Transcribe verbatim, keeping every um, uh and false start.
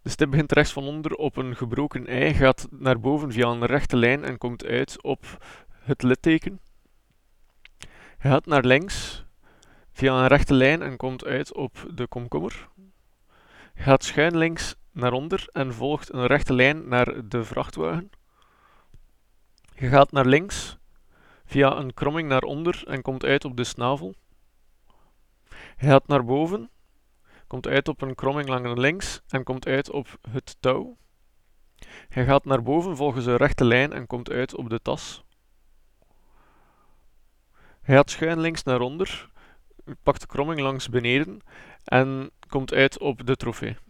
De stip begint rechts van onder op een gebroken ei, gaat naar boven via een rechte lijn en komt uit op het litteken. Hij gaat naar links via een rechte lijn en komt uit op de komkommer. Hij gaat schuin links naar onder en volgt een rechte lijn naar de vrachtwagen. Je gaat naar links via een kromming naar onder en komt uit op de snavel. Hij gaat naar boven, komt uit op een kromming langs links en komt uit op het touw. Hij gaat naar boven volgens een rechte lijn en komt uit op de tas. Hij gaat schuin links naar onder, pakt de kromming langs beneden en komt uit op de trofee.